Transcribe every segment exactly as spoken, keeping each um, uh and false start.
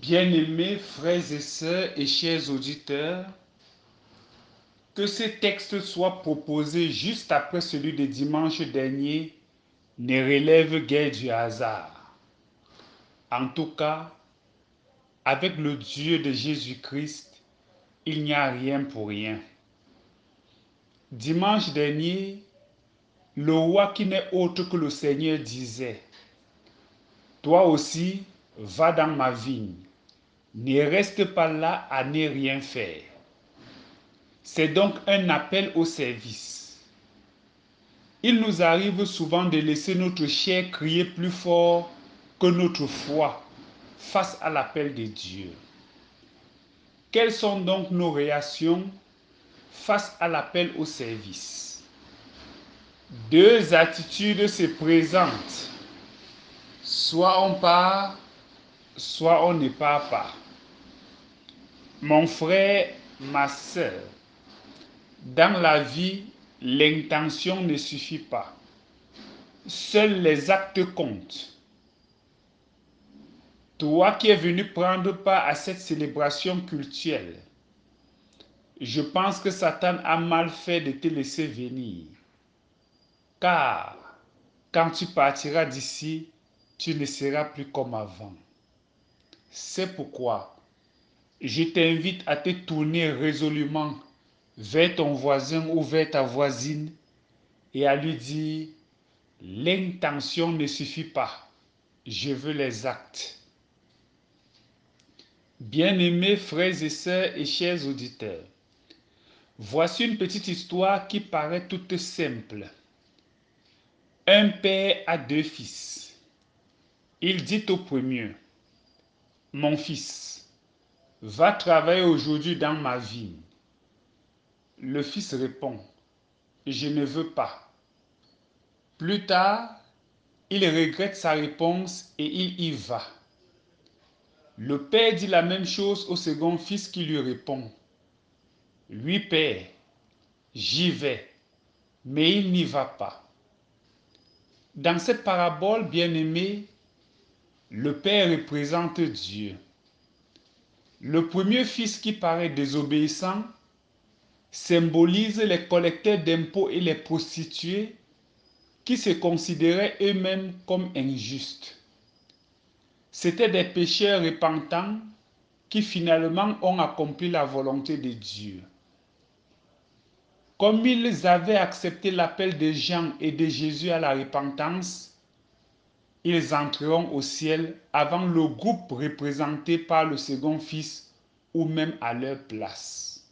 Bien-aimés frères et sœurs et chers auditeurs, que ce texte soit proposé juste après celui de dimanche dernier ne relève guère du hasard. En tout cas, avec le Dieu de Jésus-Christ, il n'y a rien pour rien. Dimanche dernier, le roi qui n'est autre que le Seigneur disait, « Toi aussi, va dans ma vigne, ne reste pas là à ne rien faire. » C'est donc un appel au service. Il nous arrive souvent de laisser notre chair crier plus fort que notre foi face à l'appel de Dieu. Quelles sont donc nos réactions face à l'appel au service? Deux attitudes se présentent. Soit on part, soit on ne part pas. Mon frère, ma sœur, dans la vie, l'intention ne suffit pas. Seuls les actes comptent. Toi qui es venu prendre part à cette célébration cultuelle, je pense que Satan a mal fait de te laisser venir. Car quand tu partiras d'ici, tu ne seras plus comme avant. C'est pourquoi je t'invite à te tourner résolument vers ton voisin ou vers ta voisine et à lui dire, l'intention ne suffit pas, je veux les actes. Bien-aimés frères et sœurs et chers auditeurs, voici une petite histoire qui paraît toute simple. Un père a deux fils. Il dit au premier, « Mon fils, va travailler aujourd'hui dans ma vigne. » Le fils répond, « Je ne veux pas. » Plus tard, il regrette sa réponse et il y va. Le père dit la même chose au second fils qui lui répond, « Oui, père, j'y vais. » Mais il n'y va pas. Dans cette parabole, bien-aimée, le Père représente Dieu. Le premier fils qui paraît désobéissant symbolise les collecteurs d'impôts et les prostituées qui se considéraient eux-mêmes comme injustes. C'étaient des pécheurs repentants qui finalement ont accompli la volonté de Dieu. Comme ils avaient accepté l'appel de Jean et de Jésus à la repentance, ils entreront au ciel avant le groupe représenté par le second fils ou même à leur place.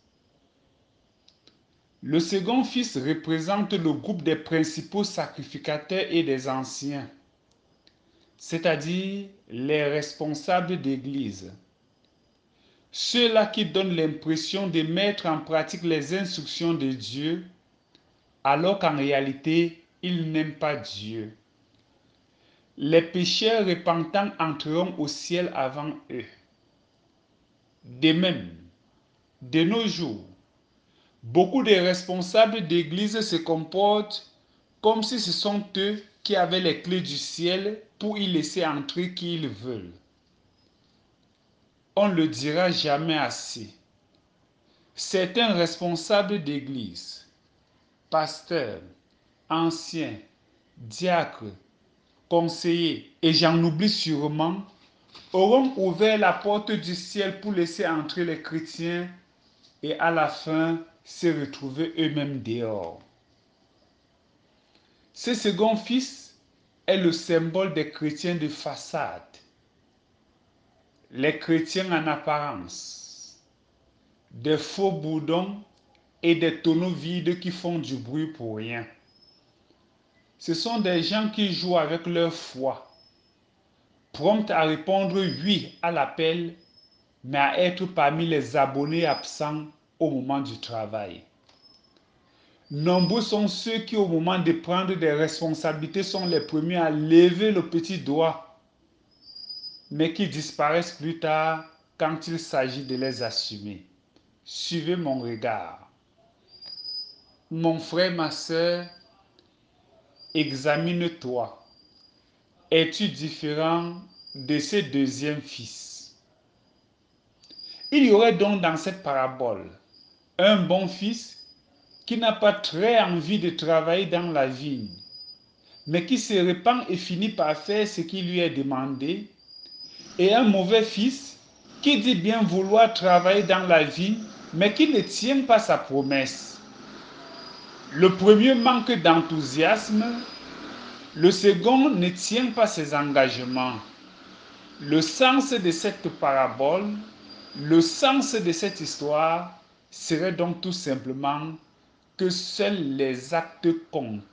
Le second fils représente le groupe des principaux sacrificateurs et des anciens, c'est-à-dire les responsables d'église. Ceux-là qui donnent l'impression de mettre en pratique les instructions de Dieu, alors qu'en réalité, ils n'aiment pas Dieu. Les pécheurs repentants entreront au ciel avant eux. De même, de nos jours, beaucoup de responsables d'église se comportent comme si ce sont eux qui avaient les clés du ciel pour y laisser entrer qui ils veulent. On ne le dira jamais assez. Certains responsables d'église, pasteurs, anciens, diacres, conseillers, et j'en oublie sûrement, auront ouvert la porte du ciel pour laisser entrer les chrétiens et à la fin se retrouver eux-mêmes dehors. Ce second fils est le symbole des chrétiens de façade, les chrétiens en apparence, des faux boudons et des tonneaux vides qui font du bruit pour rien. Ce sont des gens qui jouent avec leur foi, prompts à répondre oui à l'appel, mais à être parmi les abonnés absents au moment du travail. Nombreux sont ceux qui, au moment de prendre des responsabilités, sont les premiers à lever le petit doigt, mais qui disparaissent plus tard quand il s'agit de les assumer. Suivez mon regard. Mon frère, ma sœur, examine-toi. Es-tu différent de ce deuxième fils? Il y aurait donc dans cette parabole un bon fils qui n'a pas très envie de travailler dans la vigne, mais qui se répand et finit par faire ce qui lui est demandé, et un mauvais fils qui dit bien vouloir travailler dans la vigne, mais qui ne tient pas sa promesse. Le premier manque d'enthousiasme, le second ne tient pas ses engagements. Le sens de cette parabole, le sens de cette histoire serait donc tout simplement que seuls les actes comptent.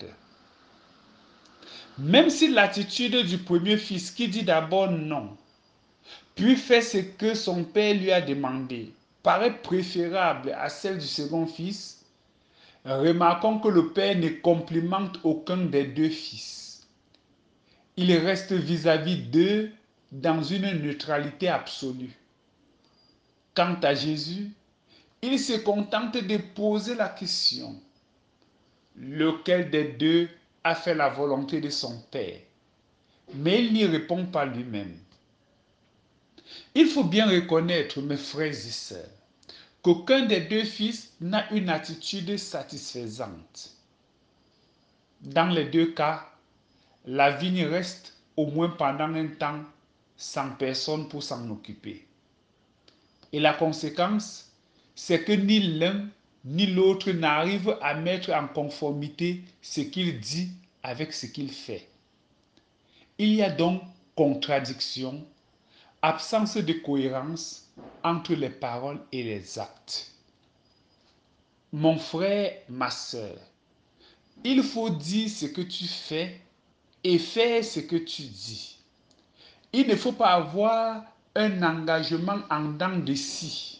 Même si l'attitude du premier fils qui dit d'abord non, puis fait ce que son père lui a demandé, paraît préférable à celle du second fils, remarquons que le père ne complimente aucun des deux fils. Il reste vis-à-vis d'eux dans une neutralité absolue. Quant à Jésus, il se contente de poser la question: lequel des deux a fait la volonté de son Père? Mais il n'y répond pas lui-même. Il faut bien reconnaître, mes frères et sœurs, qu'aucun des deux fils n'a une attitude satisfaisante. Dans les deux cas, la vigne reste, au moins pendant un temps, sans personne pour s'en occuper. Et la conséquence, c'est que ni l'un ni l'autre n'arrive à mettre en conformité ce qu'il dit avec ce qu'il fait. Il y a donc contradiction, absence de cohérence entre les paroles et les actes. Mon frère, ma sœur, il faut dire ce que tu fais et faire ce que tu dis. Il ne faut pas avoir un engagement en dents de scie.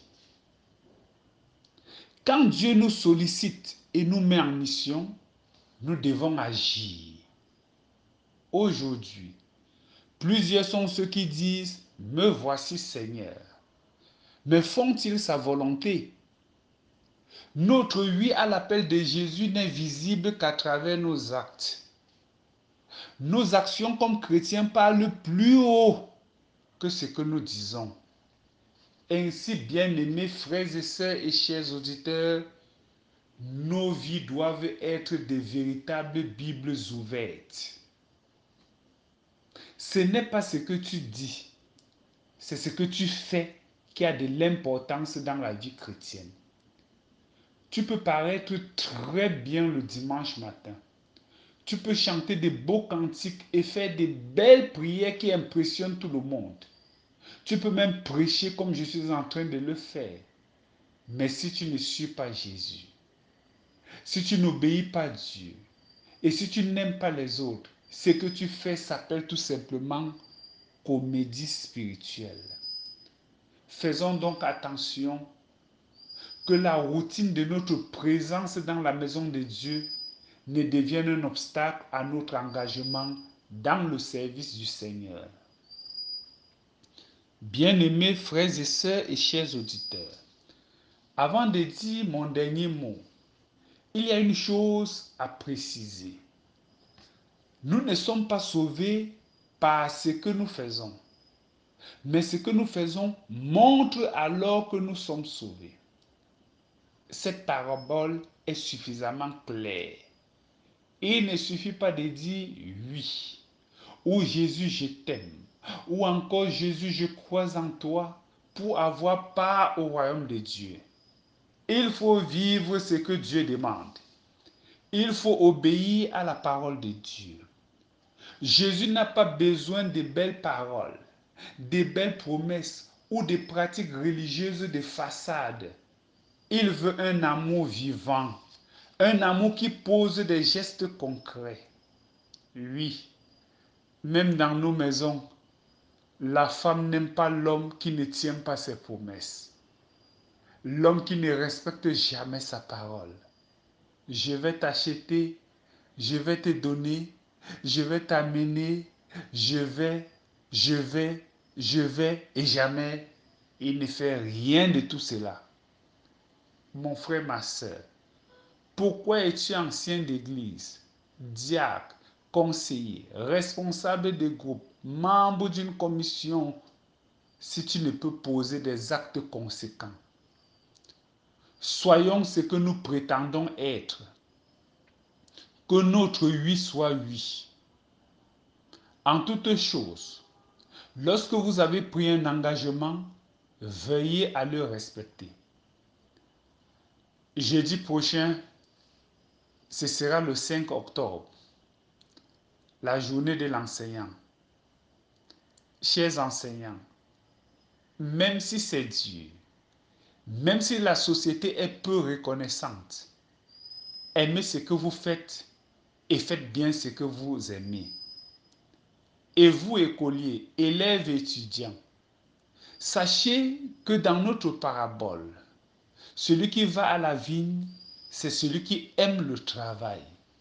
Quand Dieu nous sollicite et nous met en mission, nous devons agir. Aujourd'hui, plusieurs sont ceux qui disent « Me voici Seigneur ». Mais font-ils sa volonté? Notre oui à l'appel de Jésus n'est visible qu'à travers nos actes. Nos actions comme chrétiens parlent plus haut que ce que nous disons. Ainsi, bien-aimés frères et sœurs et chers auditeurs, nos vies doivent être de véritables Bibles ouvertes. Ce n'est pas ce que tu dis, c'est ce que tu fais qui a de l'importance dans la vie chrétienne. Tu peux paraître très bien le dimanche matin. Tu peux chanter de beaux cantiques et faire de belles prières qui impressionnent tout le monde. Tu peux même prêcher comme je suis en train de le faire. Mais si tu ne suis pas Jésus, si tu n'obéis pas Dieu, et si tu n'aimes pas les autres, ce que tu fais s'appelle tout simplement comédie spirituelle. Faisons donc attention que la routine de notre présence dans la maison de Dieu ne devienne un obstacle à notre engagement dans le service du Seigneur. Bien-aimés frères et sœurs et chers auditeurs, avant de dire mon dernier mot, il y a une chose à préciser. Nous ne sommes pas sauvés par ce que nous faisons, mais ce que nous faisons montre alors que nous sommes sauvés. Cette parabole est suffisamment claire. Il ne suffit pas de dire oui, ou Jésus je t'aime, ou encore Jésus je crois en toi pour avoir part au royaume de Dieu. Il faut vivre ce que Dieu demande. Il faut obéir à la parole de Dieu. Jésus n'a pas besoin de belles paroles, de belles promesses ou de pratiques religieuses de façade. Il veut un amour vivant, un amour qui pose des gestes concrets. Oui, même dans nos maisons, la femme n'aime pas l'homme qui ne tient pas ses promesses. L'homme qui ne respecte jamais sa parole. Je vais t'acheter, je vais te donner, je vais t'amener, je vais, je vais, je vais, et jamais il ne fait rien de tout cela. Mon frère, ma soeur, pourquoi es-tu ancien d'église, diacre, conseiller, responsable de groupe, membre d'une commission si tu ne peux poser des actes conséquents. Soyons ce que nous prétendons être. Que notre oui soit oui. En toutes choses, lorsque vous avez pris un engagement, veuillez à le respecter. Jeudi prochain, ce sera le cinq octobre, la journée de l'enseignant. Chers enseignants, même si c'est dur, même si la société est peu reconnaissante, aimez ce que vous faites et faites bien ce que vous aimez. Et vous, écoliers, élèves et étudiants, sachez que dans notre parabole, celui qui va à la vigne, c'est celui qui aime le travail.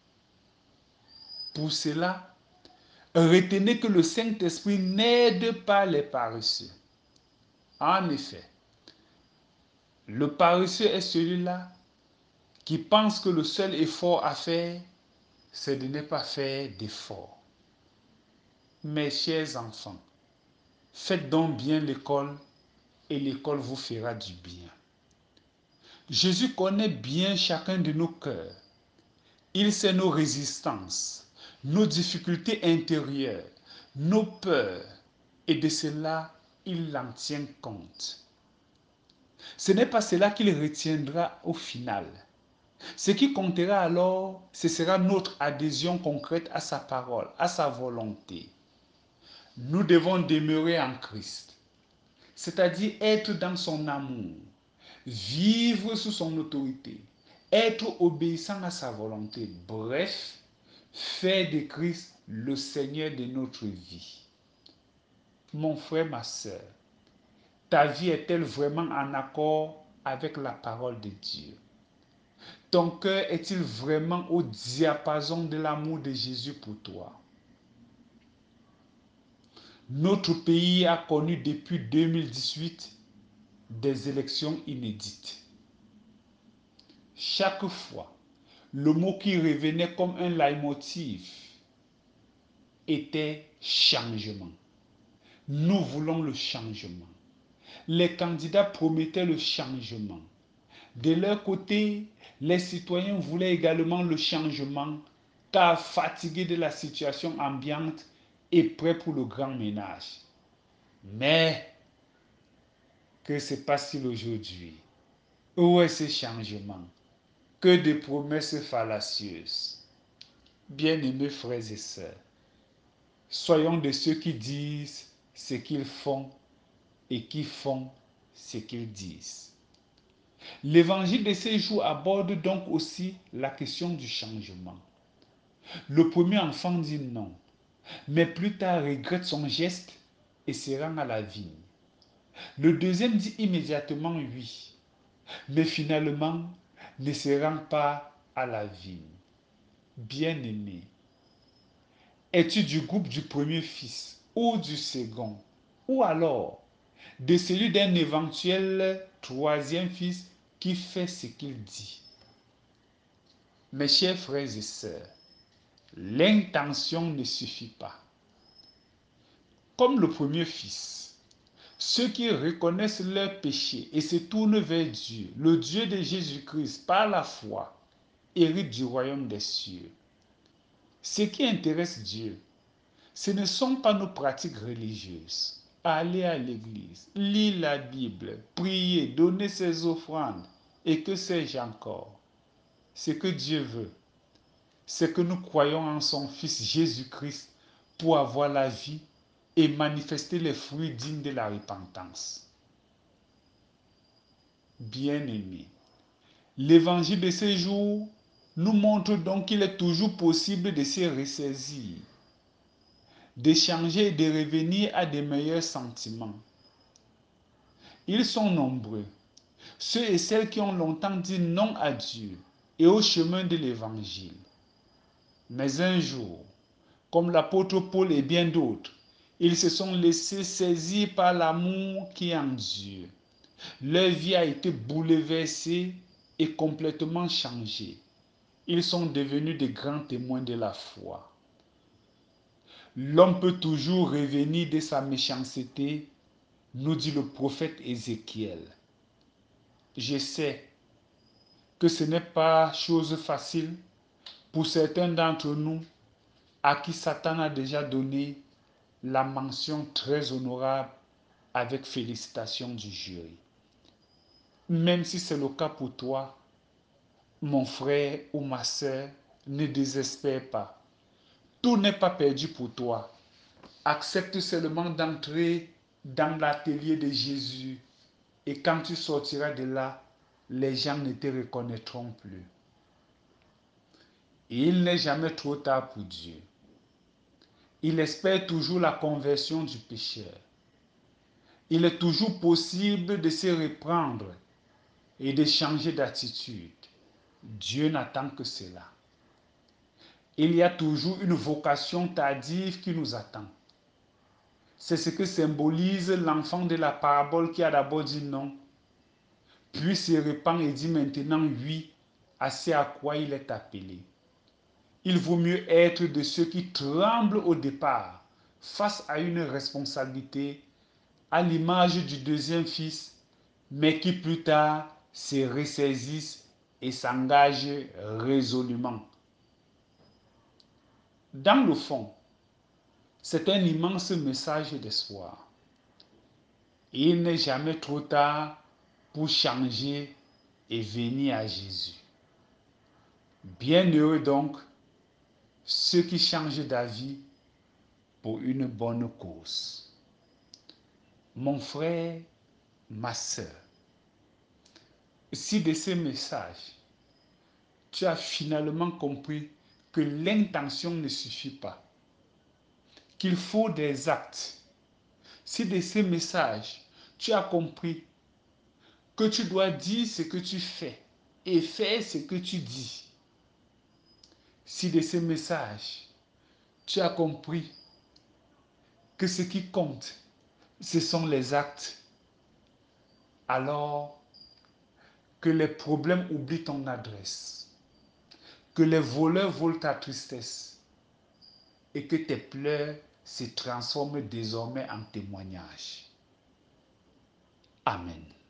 Pour cela, retenez que le Saint-Esprit n'aide pas les paresseux. En effet, le paresseux est celui-là qui pense que le seul effort à faire, c'est de ne pas faire d'effort. Mes chers enfants, faites donc bien l'école et l'école vous fera du bien. Jésus connaît bien chacun de nos cœurs. Il sait nos résistances, nos difficultés intérieures, nos peurs, et de cela, il en tient compte. Ce n'est pas cela qu'il retiendra au final. Ce qui comptera alors, ce sera notre adhésion concrète à sa parole, à sa volonté. Nous devons demeurer en Christ, c'est-à-dire être dans son amour, vivre sous son autorité, être obéissant à sa volonté, bref, faire de Christ le Seigneur de notre vie. Mon frère, ma soeur, ta vie est-elle vraiment en accord avec la parole de Dieu? Ton cœur est-il vraiment au diapason de l'amour de Jésus pour toi? Notre pays a connu depuis deux mille dix-huit des élections inédites. Chaque fois, le mot qui revenait comme un leitmotiv était changement. Nous voulons le changement. Les candidats promettaient le changement. De leur côté, les citoyens voulaient également le changement, car fatigués de la situation ambiante et prêts pour le grand ménage. Mais, que se passe-t-il aujourd'hui? Où est ce changement? Que de promesses fallacieuses. Bien-aimés frères et sœurs, soyons de ceux qui disent ce qu'ils font et qui font ce qu'ils disent. L'évangile de ces jours aborde donc aussi la question du changement. Le premier enfant dit non, mais plus tard regrette son geste et se rend à la vigne. Le deuxième dit immédiatement oui, mais finalement ne se rend pas à la vigne. Bien-aimé, es-tu du groupe du premier fils ou du second, ou alors de celui d'un éventuel troisième fils qui fait ce qu'il dit? Mes chers frères et sœurs, l'intention ne suffit pas. Comme le premier fils, ceux qui reconnaissent leur péché et se tournent vers Dieu, le Dieu de Jésus-Christ, par la foi, héritent du royaume des cieux. Ce qui intéresse Dieu, ce ne sont pas nos pratiques religieuses. Aller à l'église, lire la Bible, prier, donner ses offrandes et que sais-je encore. Ce que Dieu veut, c'est que nous croyons en son Fils Jésus-Christ pour avoir la vie et manifester les fruits dignes de la repentance. Bien-aimés, l'évangile de ces jours nous montre donc qu'il est toujours possible de se ressaisir, d'échanger et de revenir à des meilleurs sentiments. Ils sont nombreux, ceux et celles qui ont longtemps dit non à Dieu et au chemin de l'évangile. Mais un jour, comme l'apôtre Paul et bien d'autres, ils se sont laissés saisir par l'amour qui est en Dieu. Leur vie a été bouleversée et complètement changée. Ils sont devenus des grands témoins de la foi. L'homme peut toujours revenir de sa méchanceté, nous dit le prophète Ézéchiel. Je sais que ce n'est pas chose facile pour certains d'entre nous à qui Satan a déjà donné la mention très honorable avec félicitations du jury. Même si c'est le cas pour toi, mon frère ou ma sœur, ne désespère pas. Tout n'est pas perdu pour toi. Accepte seulement d'entrer dans l'atelier de Jésus et quand tu sortiras de là, les gens ne te reconnaîtront plus. Et il n'est jamais trop tard pour Dieu. Il espère toujours la conversion du pécheur. Il est toujours possible de se reprendre et de changer d'attitude. Dieu n'attend que cela. Il y a toujours une vocation tardive qui nous attend. C'est ce que symbolise l'enfant de la parabole qui a d'abord dit non, puis se répand et dit maintenant oui à ce à quoi il est appelé. Il vaut mieux être de ceux qui tremblent au départ face à une responsabilité à l'image du deuxième fils, mais qui plus tard se ressaisissent et s'engagent résolument. Dans le fond, c'est un immense message d'espoir. Il n'est jamais trop tard pour changer et venir à Jésus. Bienheureux donc ceux qui changent d'avis pour une bonne cause. Mon frère, ma sœur, si de ces messages, tu as finalement compris que l'intention ne suffit pas, qu'il faut des actes, si de ces messages, tu as compris que tu dois dire ce que tu fais et faire ce que tu dis, si de ces messages, tu as compris que ce qui compte, ce sont les actes, alors que les problèmes oublient ton adresse, que les voleurs volent ta tristesse et que tes pleurs se transforment désormais en témoignages. Amen.